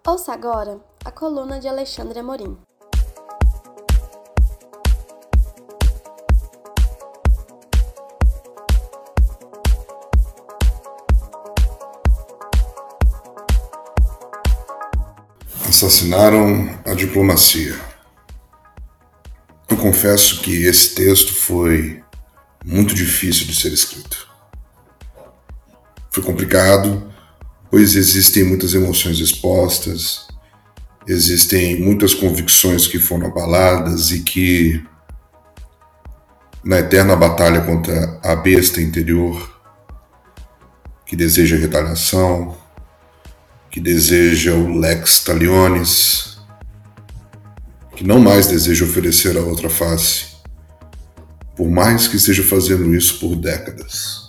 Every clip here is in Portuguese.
Ouça agora a coluna de Alexandre Amorim. Assassinaram a diplomacia. Eu confesso que esse texto foi muito difícil de ser escrito. Foi complicado, pois existem muitas emoções expostas, existem muitas convicções que foram abaladas e que, na eterna batalha contra a besta interior, que deseja retaliação, que deseja o lex talionis, que não mais deseja oferecer a outra face, por mais que esteja fazendo isso por décadas.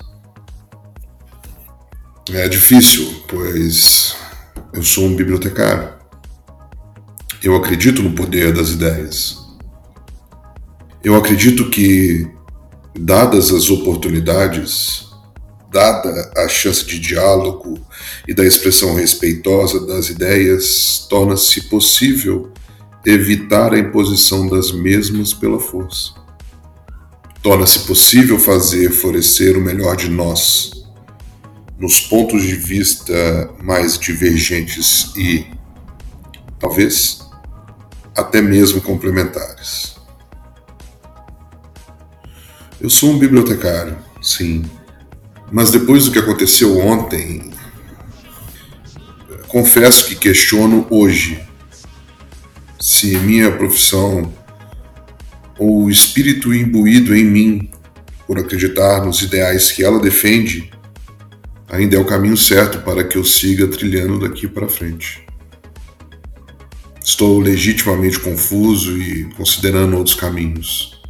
É difícil, pois eu sou um bibliotecário. Eu acredito no poder das ideias. Eu acredito que, dadas as oportunidades, dada a chance de diálogo e da expressão respeitosa das ideias, torna-se possível evitar a imposição das mesmas pela força. Torna-se possível fazer florescer o melhor de nós, nos pontos de vista mais divergentes e, talvez, até mesmo complementares. Eu sou um bibliotecário, sim. Mas depois do que aconteceu ontem, confesso que questiono hoje se minha profissão ou o espírito imbuído em mim por acreditar nos ideais que ela defende ainda é o caminho certo para que eu siga trilhando daqui para frente. Estou legitimamente confuso e considerando outros caminhos,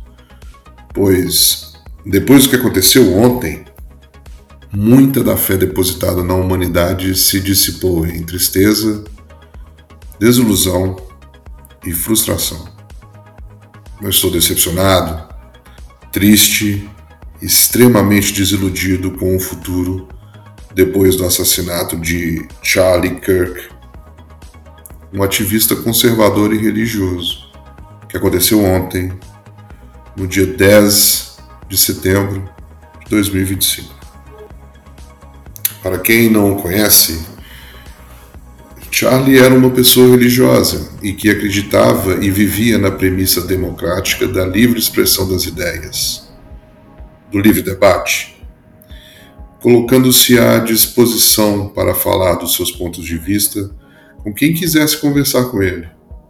pois depois do que aconteceu ontem, muita da fé depositada na humanidade se dissipou em tristeza, desilusão e frustração. Eu estou decepcionado, triste, extremamente desiludido com o futuro depois do assassinato de Charlie Kirk, um ativista conservador e religioso, que aconteceu ontem, no dia 10 de setembro de 2025. Para quem não o conhece, Charlie era uma pessoa religiosa e que acreditava e vivia na premissa democrática da livre expressão das ideias, do livre debate, colocando-se à disposição para falar dos seus pontos de vista com quem quisesse conversar com ele.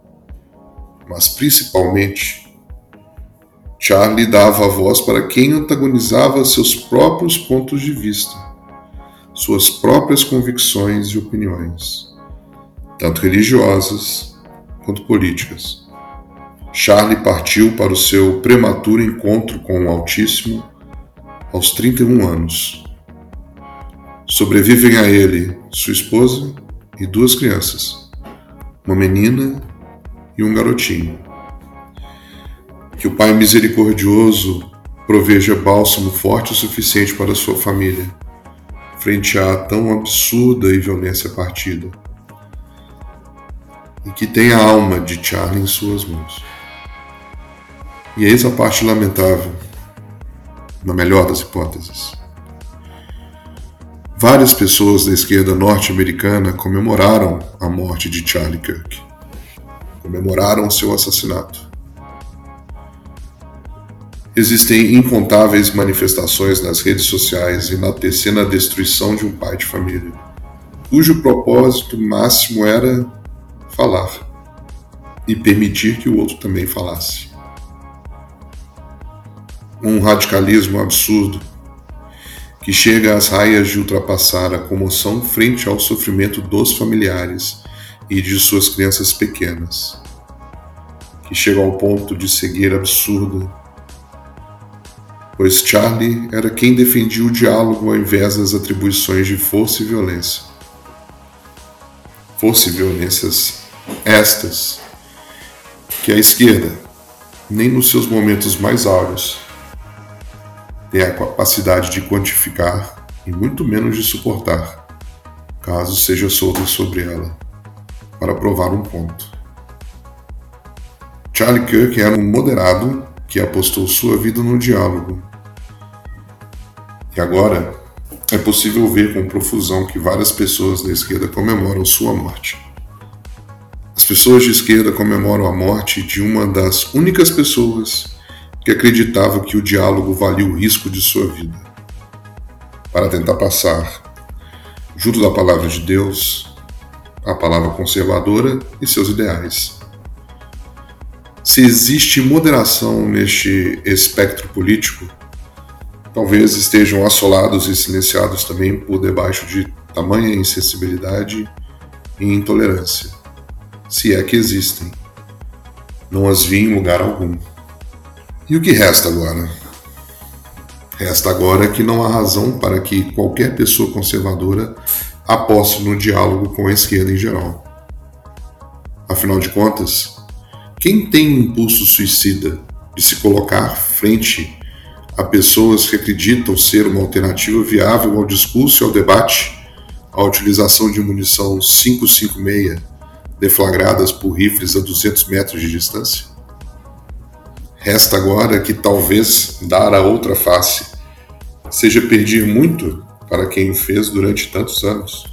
Mas, principalmente, Charlie dava a voz para quem antagonizava seus próprios pontos de vista, suas próprias convicções e opiniões, tanto religiosas quanto políticas. Charlie partiu para o seu prematuro encontro com o Altíssimo aos 31 anos. Sobrevivem a ele sua esposa e 2 crianças, uma menina e um garotinho. Que o Pai misericordioso proveja bálsamo forte o suficiente para sua família, frente à tão absurda e violência partida, e que tenha a alma de Charlie em suas mãos. E eis a parte lamentável, na melhor das hipóteses. Várias pessoas da esquerda norte-americana comemoraram a morte de Charlie Kirk, comemoraram seu assassinato. Existem incontáveis manifestações nas redes sociais enaltecendo a destruição de um pai de família, cujo propósito máximo era falar e permitir que o outro também falasse. Um radicalismo absurdo que chega às raias de ultrapassar a comoção frente ao sofrimento dos familiares e de suas crianças pequenas, que chega ao ponto de cegueira absurda, pois Charlie era quem defendia o diálogo ao invés das atribuições de força e violência. Força e violências estas que a esquerda, nem nos seus momentos mais áureos, tem a capacidade de quantificar e muito menos de suportar, caso seja solta sobre ela. para provar um ponto. Charlie Kirk era um moderado que apostou sua vida no diálogo. E agora é possível ver com profusão que várias pessoas da esquerda comemoram sua morte. As pessoas de esquerda comemoram a morte de uma das únicas pessoas que acreditava que o diálogo valia o risco de sua vida, para tentar passar, junto da palavra de Deus, a palavra conservadora e seus ideais. Se existe moderação neste espectro político, talvez estejam assolados e silenciados também por debaixo de tamanha insensibilidade e intolerância, se é que existem. Não as vi em lugar algum. E o que resta agora? Resta agora que não há razão para que qualquer pessoa conservadora aposte no diálogo com a esquerda em geral. Afinal de contas, quem tem um impulso suicida de se colocar frente a pessoas que acreditam ser uma alternativa viável ao discurso e ao debate, à utilização de munição 5.56 deflagradas por rifles a 200 metros de distância? Resta agora que talvez dar a outra face seja perder muito para quem o fez durante tantos anos.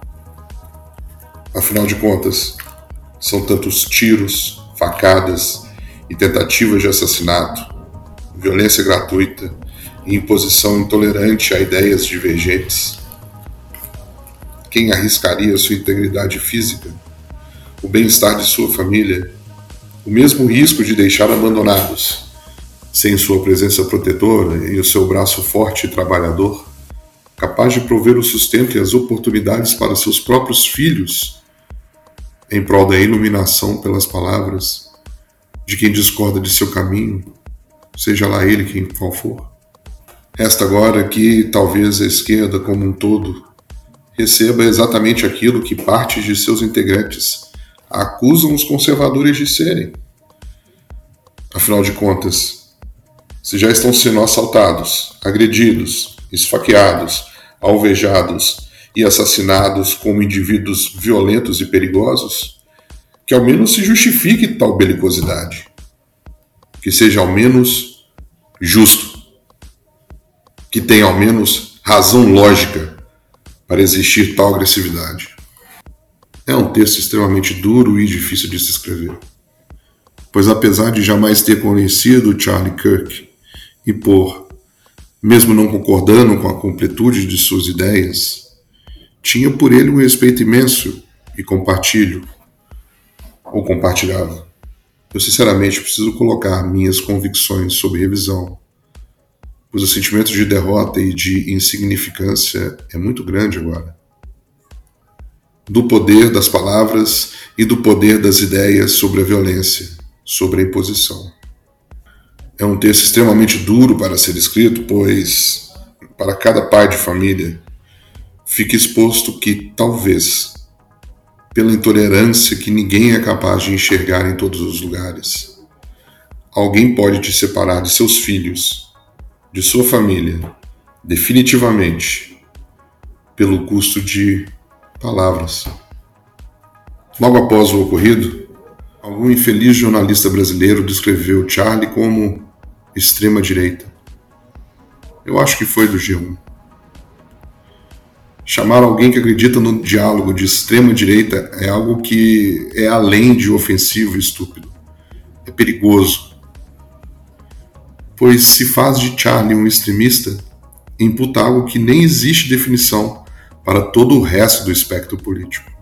Afinal de contas, são tantos tiros, facadas e tentativas de assassinato, violência gratuita e imposição intolerante a ideias divergentes. Quem arriscaria sua integridade física, o bem-estar de sua família, o mesmo risco de deixar abandonados, sem sua presença protetora e o seu braço forte e trabalhador, capaz de prover o sustento e as oportunidades para seus próprios filhos, em prol da iluminação pelas palavras de quem discorda de seu caminho, seja lá ele qual for? Resta agora que talvez a esquerda como um todo receba exatamente aquilo que parte de seus integrantes acusam os conservadores de serem. Afinal de contas, se já estão sendo assaltados, agredidos, esfaqueados, alvejados e assassinados como indivíduos violentos e perigosos, que ao menos se justifique tal belicosidade, que seja ao menos justo, que tenha ao menos razão lógica para existir tal agressividade. É um texto extremamente duro e difícil de se escrever, pois apesar de jamais ter conhecido Charlie Kirk e mesmo não concordando com a completude de suas ideias, tinha por ele um respeito imenso e compartilhava. Eu sinceramente preciso colocar minhas convicções sob revisão, pois o sentimento de derrota e de insignificância é muito grande agora. Do poder das palavras e do poder das ideias sobre a violência, sobre a imposição. É um texto extremamente duro para ser escrito, pois para cada pai de família fica exposto que talvez, pela intolerância que ninguém é capaz de enxergar em todos os lugares, alguém pode te separar de seus filhos, de sua família, definitivamente, pelo custo de palavras. Logo após o ocorrido, algum infeliz jornalista brasileiro descreveu Charlie como extrema-direita. Eu acho que foi do G1. Chamar alguém que acredita no diálogo de extrema-direita é algo que é além de ofensivo e estúpido. É perigoso. Pois se faz de Charlie um extremista, imputa algo que nem existe definição para todo o resto do espectro político.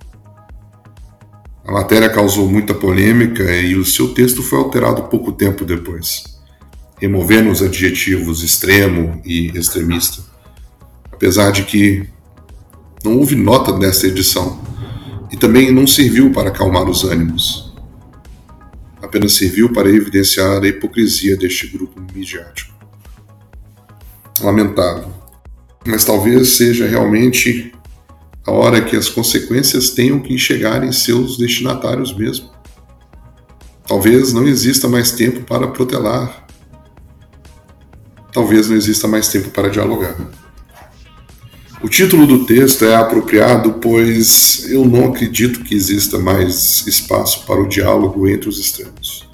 A matéria causou muita polêmica e o seu texto foi alterado pouco tempo depois, removendo os adjetivos extremo e extremista, apesar de que não houve nota nesta edição e também não serviu para acalmar os ânimos. Apenas serviu para evidenciar a hipocrisia deste grupo midiático. Lamentável, mas talvez seja realmente a hora que as consequências tenham que chegar em seus destinatários mesmo. Talvez não exista mais tempo para protelar. Talvez não exista mais tempo para dialogar. O título do texto é apropriado, pois eu não acredito que exista mais espaço para o diálogo entre os extremos.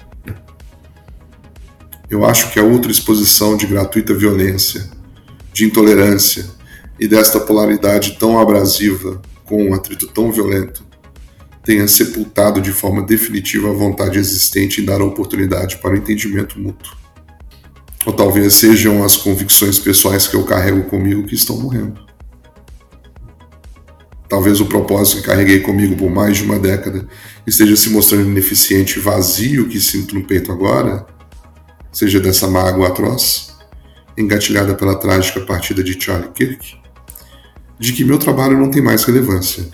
Eu acho que a outra exposição de gratuita violência, de intolerância e desta polaridade tão abrasiva, com um atrito tão violento, tenha sepultado de forma definitiva a vontade existente em dar a oportunidade para o entendimento mútuo. Ou talvez sejam as convicções pessoais que eu carrego comigo que estão morrendo. Talvez o propósito que carreguei comigo por mais de uma década esteja se mostrando ineficiente e vazio que sinto no peito agora, seja dessa mágoa atroz, engatilhada pela trágica partida de Charlie Kirk, de que meu trabalho não tem mais relevância,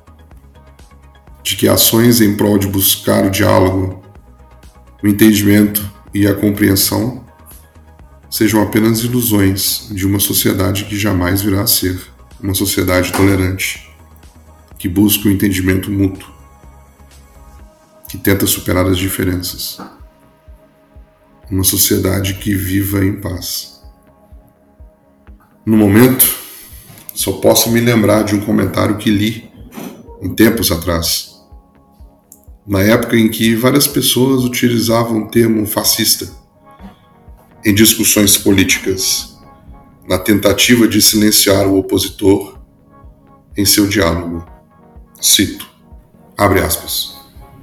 de que ações em prol de buscar o diálogo, o entendimento e a compreensão sejam apenas ilusões de uma sociedade que jamais virá a ser uma sociedade tolerante, que busca o entendimento mútuo, que tenta superar as diferenças. Uma sociedade que viva em paz. No momento, só posso me lembrar de um comentário que li em tempos atrás, na época em que várias pessoas utilizavam o termo fascista em discussões políticas, na tentativa de silenciar o opositor em seu diálogo. Cito, abre aspas.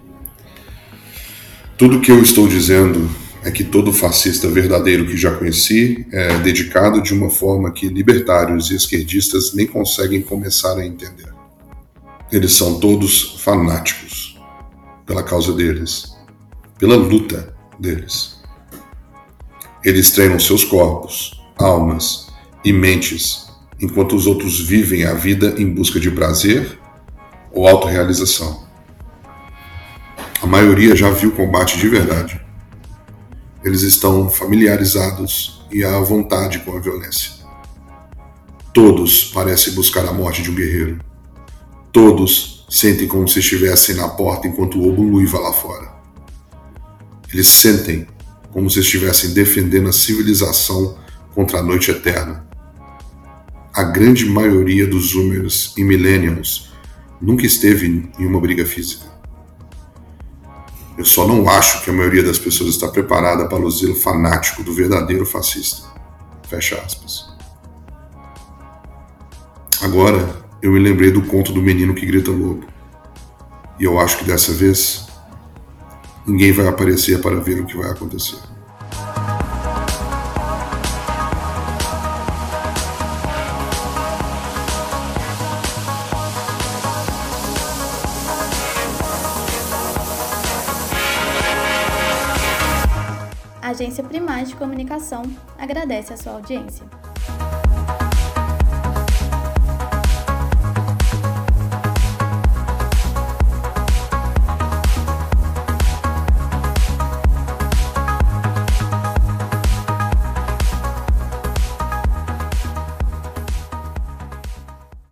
Tudo o que eu estou dizendo é que todo fascista verdadeiro que já conheci é dedicado de uma forma que libertários e esquerdistas nem conseguem começar a entender. Eles são todos fanáticos pela causa deles, pela luta deles. Eles treinam seus corpos, almas e mentes, enquanto os outros vivem a vida em busca de prazer ou autorrealização. A maioria já viu combate de verdade. Eles estão familiarizados e à vontade com a violência. Todos parecem buscar a morte de um guerreiro. Todos sentem como se estivessem na porta enquanto o obo uiva lá fora. Eles sentem como se estivessem defendendo a civilização contra a noite eterna. A grande maioria dos Zoomers e Millennials nunca esteve em uma briga física. Eu só não acho que a maioria das pessoas está preparada para o zelo fanático do verdadeiro fascista. Fecha aspas. Agora, eu me lembrei do conto do menino que grita lobo. E eu acho que dessa vez, ninguém vai aparecer para ver o que vai acontecer. A Agência Primaz de Comunicação agradece a sua audiência.